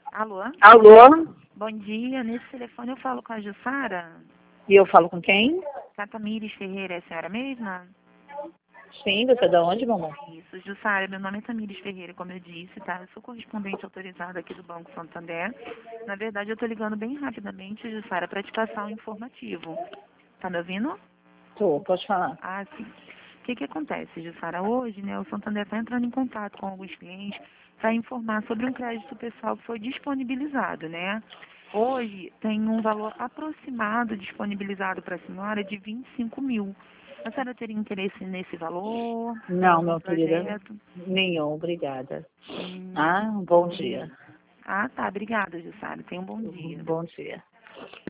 Alô? Alô? Bom dia. Nesse telefone eu falo com a Jussara. E eu falo com quem? Catamires Ferreira, é a senhora mesma? Sim, você é de onde, mamãe? Isso, Jussara, meu nome é Tamires Ferreira, como eu disse, tá? Eu sou correspondente autorizada aqui do Banco Santander. Na verdade, eu tô ligando bem rapidamente, Jussara, para te passar um informativo. Tá me ouvindo? Tô, pode falar. Ah, sim. O que acontece, Jussara? Hoje, né, o Santander está entrando em contato com alguns clientes para informar sobre um crédito pessoal que foi disponibilizado, né? Hoje tem um valor aproximado disponibilizado para a senhora de 25 mil. A senhora teria interesse nesse valor? Tem Não, algum meu querida, projeto? nenhum, obrigada. Hum. Ah, bom dia. Ah, tá. Obrigada, Jussara. Tenha um bom dia. Bom dia.